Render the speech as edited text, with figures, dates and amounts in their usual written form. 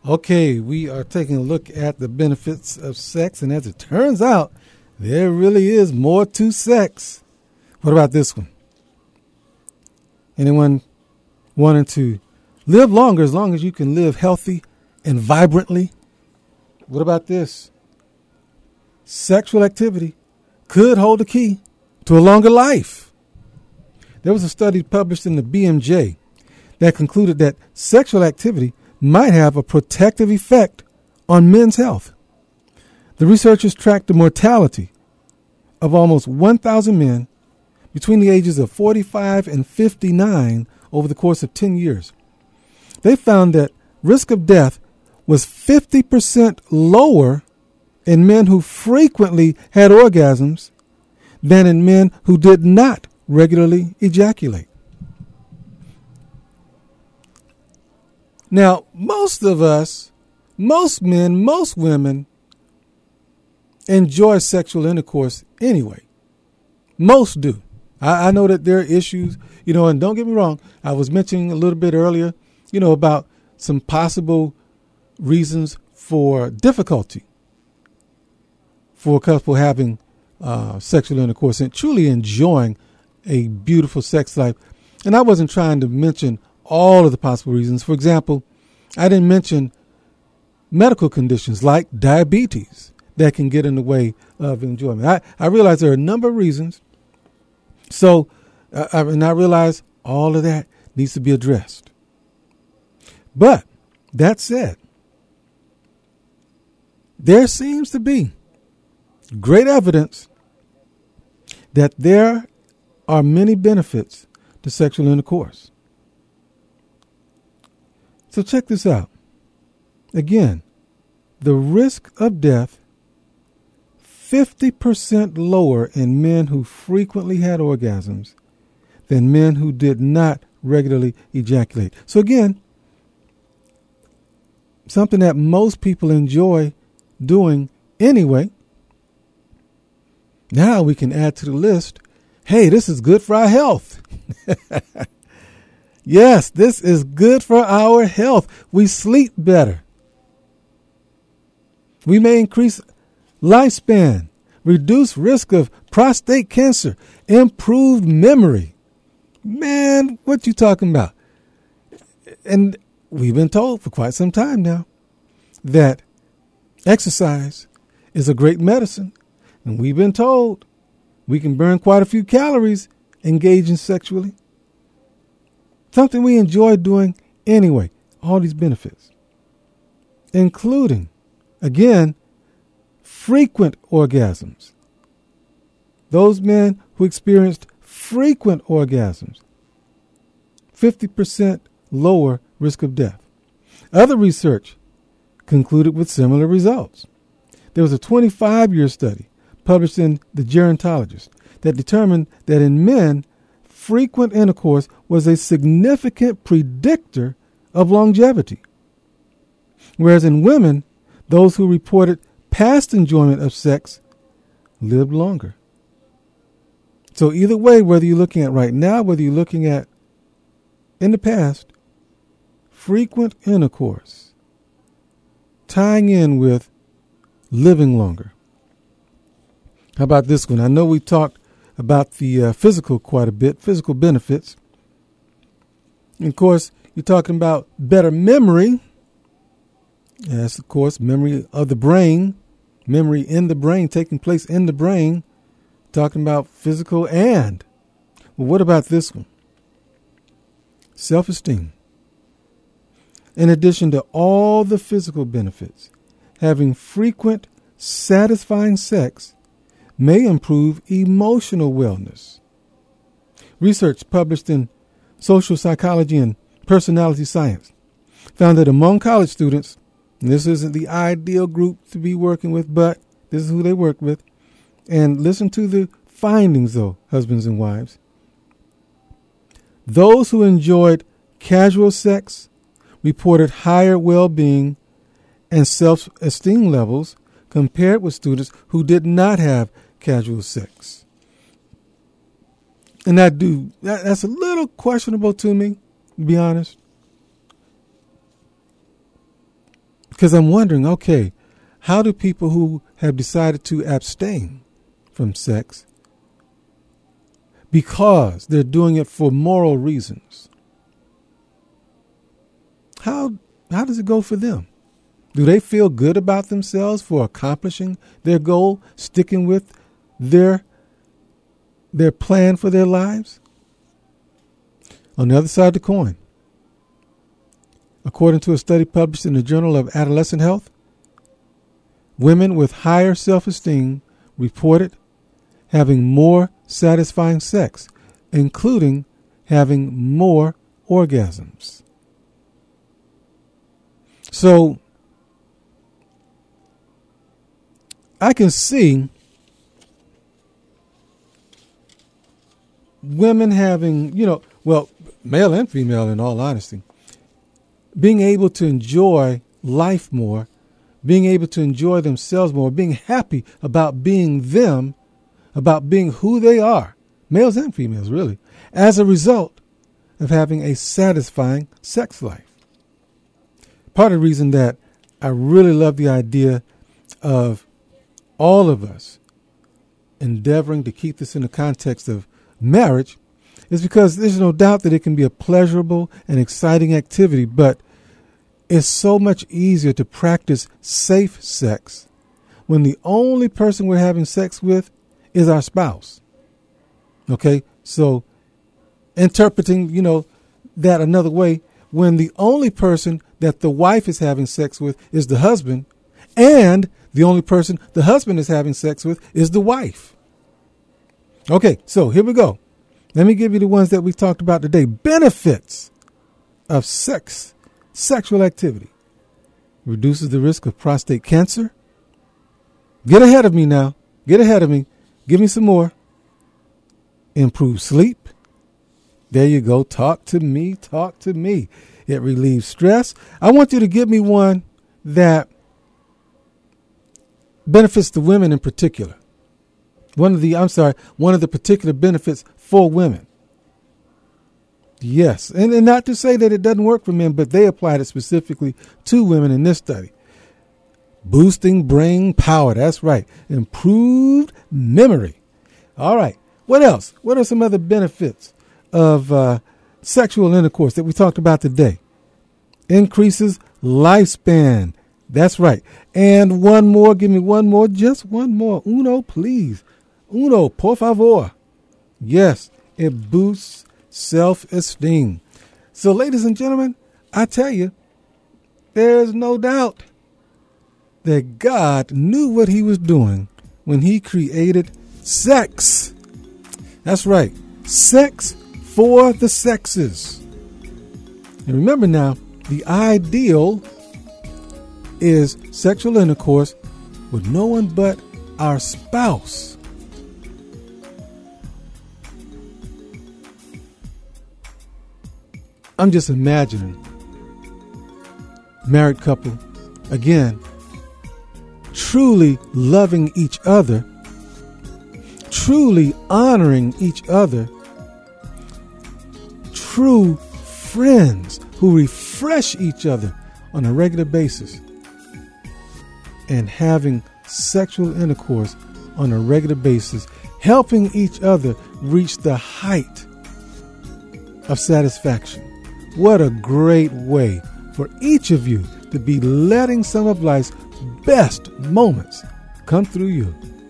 Okay, we are taking a look at the benefits of sex, and as it turns out, there really is more to sex. What about this one? Anyone wanting to live longer as long as you can live healthy and vibrantly? What about this? Sexual activity could hold the key to a longer life. There was a study published in the BMJ that concluded that sexual activity might have a protective effect on men's health. The researchers tracked the mortality of almost 1,000 men between the ages of 45 and 59 over the course of 10 years. They found that risk of death was 50% lower in men who frequently had orgasms than in men who did not regularly ejaculate. Now, most of us, most men, most women enjoy sexual intercourse anyway. Most do. I know that there are issues, and don't get me wrong, I was mentioning a little bit earlier, about some possible reasons for difficulty for a couple having sexual intercourse and truly enjoying a beautiful sex life. And I wasn't trying to mention all of the possible reasons. For example, I didn't mention medical conditions like diabetes that can get in the way of enjoyment. I realize there are a number of reasons. So, and I realize all of that needs to be addressed. But that said, there seems to be great evidence that there are many benefits to sexual intercourse. So check this out. Again, the risk of death 50% lower in men who frequently had orgasms than men who did not regularly ejaculate. So again, something that most people enjoy doing anyway. Now we can add to the list, hey, this is good for our health. Yes, this is good for our health. We sleep better. We may increase lifespan, reduce risk of prostate cancer, improved memory. Man, what you talking about? And we've been told for quite some time now that exercise is a great medicine. And we've been told we can burn quite a few calories engaging sexually. Something we enjoy doing anyway. All these benefits, including, again, frequent orgasms. Those men who experienced frequent orgasms, 50% lower risk of death. Other research concluded with similar results. There was a 25-year study published in The Gerontologist that determined that in men, frequent intercourse was a significant predictor of longevity, whereas in women, those who reported past enjoyment of sex lived longer. So either way, whether you're looking at right now, whether you're looking at in the past, frequent intercourse tying in with living longer. How about this one? I know we talked about the physical quite a bit, physical benefits. And of course, you're talking about better memory. Yes, of course, memory of the brain, memory in the brain, taking place in the brain. Talking about physical and, well, what about this one? Self-esteem. In addition to all the physical benefits, having frequent, satisfying sex may improve emotional wellness. Research published in Social Psychology and Personality Science found that among college students, and this isn't the ideal group to be working with, but this is who they work with, and listen to the findings, though, husbands and wives. Those who enjoyed casual sex reported higher well-being and self-esteem levels compared with students who did not have casual sex. And that's a little questionable to me, to be honest. Because I'm wondering, okay, how do people who have decided to abstain from sex because they're doing it for moral reasons, how does it go for them? Do they feel good about themselves for accomplishing their goal, sticking with their plan for their lives? On the other side of the coin, according to a study published in the Journal of Adolescent Health, women with higher self-esteem reported having more satisfying sex, including having more orgasms. So I can see women having, male and female in all honesty, being able to enjoy life more, being able to enjoy themselves more, being happy about being them, about being who they are, males and females really, as a result of having a satisfying sex life. Part of the reason that I really love the idea of all of us endeavoring to keep this in the context of marriage is because there's no doubt that it can be a pleasurable and exciting activity, but it's so much easier to practice safe sex when the only person we're having sex with is our spouse. Okay, so interpreting, that another way, when the only person that the wife is having sex with is the husband, and the only person the husband is having sex with is the wife. Okay, so here we go. Let me give you the ones that we talked about today. Benefits of sexual activity. Reduces the risk of prostate cancer. Get ahead of me now. Get ahead of me. Give me some more. Improve sleep. There you go. Talk to me. Talk to me. It relieves stress. I want you to give me one that benefits the women in particular. One of the particular benefits for women. Yes, and not to say that it doesn't work for men, but they applied it specifically to women in this study. Boosting brain power. That's right. Improved memory. All right. What else? What are some other benefits of sexual intercourse that we talked about today? Increases lifespan. That's right. And one more. Give me one more. Just one more. Uno, please. Uno, por favor. Yes, it boosts self-esteem. So, ladies and gentlemen, I tell you, there's no doubt that God knew what he was doing when he created sex. That's right. Sex for the sexes. And remember now, the ideal is sexual intercourse with no one but our spouse. I'm just imagining married couple, again, truly loving each other, truly honoring each other, true friends who refresh each other on a regular basis, and having sexual intercourse on a regular basis, helping each other reach the height of satisfaction. What a great way for each of you to be letting some of life's best moments come through you.